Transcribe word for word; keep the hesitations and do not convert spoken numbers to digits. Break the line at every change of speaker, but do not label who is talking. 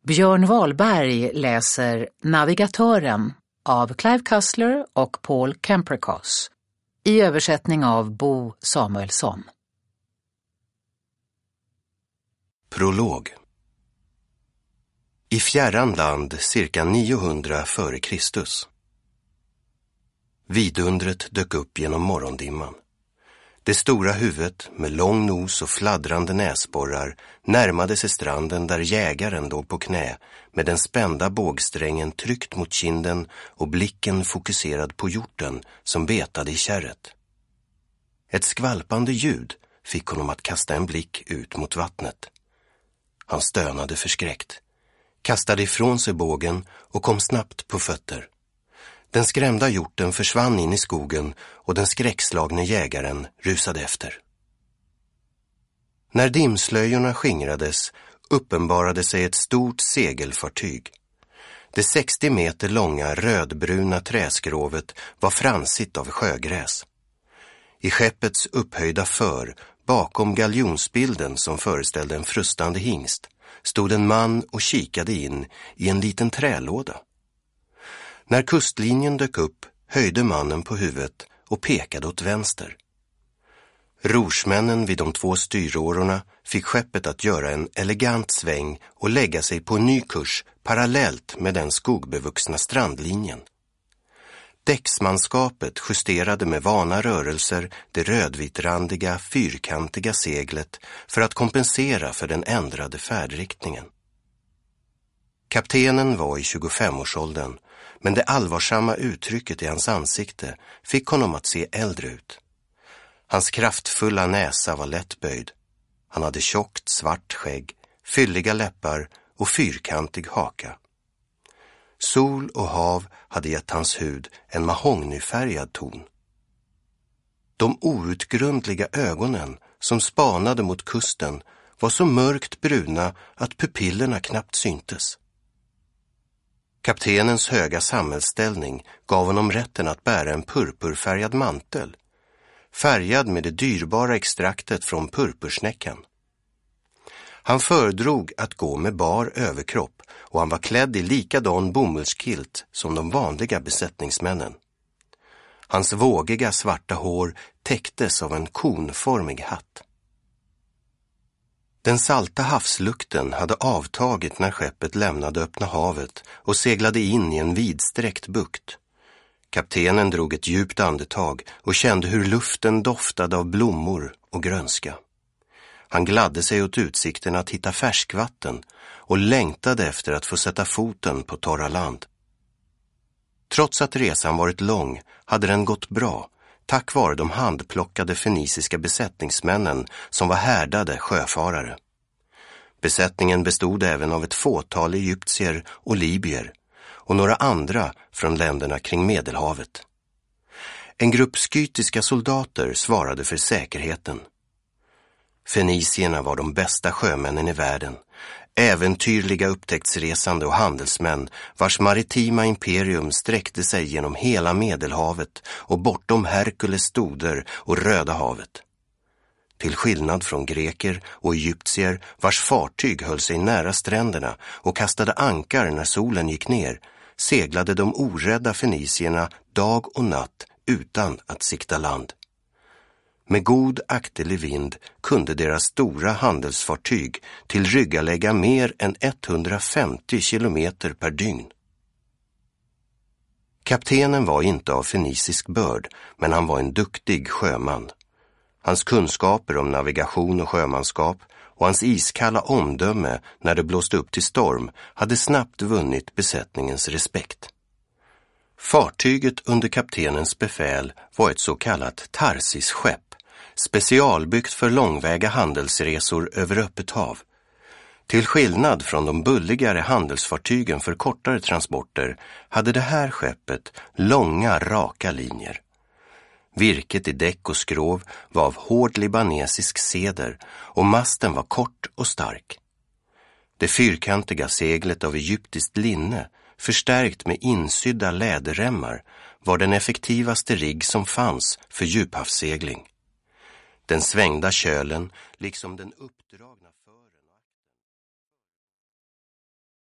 Björn Wahlberg läser Navigatören av Clive Cussler och Paul Campricos i översättning av Bo Samuelsson.
Prolog. I fjärran land cirka niohundra före Kristus. Vidundret dök upp genom morgondimman. Det stora huvudet med lång nos och fladdrande näsborrar närmade sig stranden där jägaren låg på knä med den spända bågsträngen tryckt mot kinden och blicken fokuserad på hjorten som betade i kärret. Ett skvalpande ljud fick honom att kasta en blick ut mot vattnet. Han stönade förskräckt, kastade ifrån sig bågen och kom snabbt på fötter. Den skrämda hjorten försvann in i skogen och den skräckslagne jägaren rusade efter. När dimslöjorna skingrades uppenbarade sig ett stort segelfartyg. Det sextio meter långa rödbruna träskrovet var fransigt av sjögräs. I skeppets upphöjda för, bakom galjonsbilden som föreställde en frustande hingst, stod en man och kikade in i en liten trälåda. När kustlinjen dök upp höjde mannen på huvudet och pekade åt vänster. Rorsmännen vid de två styrårorna fick skeppet att göra en elegant sväng och lägga sig på en ny kurs parallellt med den skogbevuxna strandlinjen. Däcksmanskapet justerade med vana rörelser det rödvitrandiga, fyrkantiga seglet för att kompensera för den ändrade färdriktningen. Kaptenen var i tjugofemårsåldern, men det allvarsamma uttrycket i hans ansikte fick honom att se äldre ut. Hans kraftfulla näsa var lättböjd. Han hade tjockt svart skägg, fylliga läppar och fyrkantig haka. Sol och hav hade gett hans hud en mahognyfärgad ton. De outgrundliga ögonen som spanade mot kusten var så mörkt bruna att pupillerna knappt syntes. Kaptenens höga samhällsställning gav honom rätten att bära en purpurfärgad mantel, färgad med det dyrbara extraktet från purpursnäckan. Han föredrog att gå med bar överkropp och han var klädd i likadan bomullskilt som de vanliga besättningsmännen. Hans vågiga svarta hår täcktes av en konformig hatt. Den salta havslukten hade avtagit när skeppet lämnade öppna havet och seglade in i en vidsträckt bukt. Kaptenen drog ett djupt andetag och kände hur luften doftade av blommor och grönska. Han gladde sig åt utsikten att hitta färskvatten och längtade efter att få sätta foten på torra land. Trots att resan varit lång hade den gått bra, tack vare de handplockade feniciska besättningsmännen som var härdade sjöfarare. Besättningen bestod även av ett fåtal egyptier och libyer och några andra från länderna kring Medelhavet. En grupp skytiska soldater svarade för säkerheten. Fenicierna var de bästa sjömännen i världen, äventyrliga upptäcktsresande och handelsmän vars maritima imperium sträckte sig genom hela Medelhavet och bortom Herkules stoder och Röda havet. Till skillnad från greker och egyptier vars fartyg höll sig nära stränderna och kastade ankar när solen gick ner, seglade de orädda fenicierna dag och natt utan att sikta land. Med god akterlig vind kunde deras stora handelsfartyg tillryggalägga mer än etthundrafemtio kilometer per dygn. Kaptenen var inte av fenicisk börd, men han var en duktig sjöman. Hans kunskaper om navigation och sjömanskap och hans iskalla omdöme när det blåste upp till storm hade snabbt vunnit besättningens respekt. Fartyget under kaptenens befäl var ett så kallat Tarsis-skepp, specialbyggt för långväga handelsresor över öppet hav. Till skillnad från de bulligare handelsfartygen för kortare transporter hade det här skeppet långa, raka linjer. Virket i däck och skrov var av hård libanesisk ceder och masten var kort och stark. Det fyrkantiga seglet av egyptiskt linne, förstärkt med insydda läderremmar, var den effektivaste rigg som fanns för djuphavssegling. Den svängda kölen, liksom den uppdragna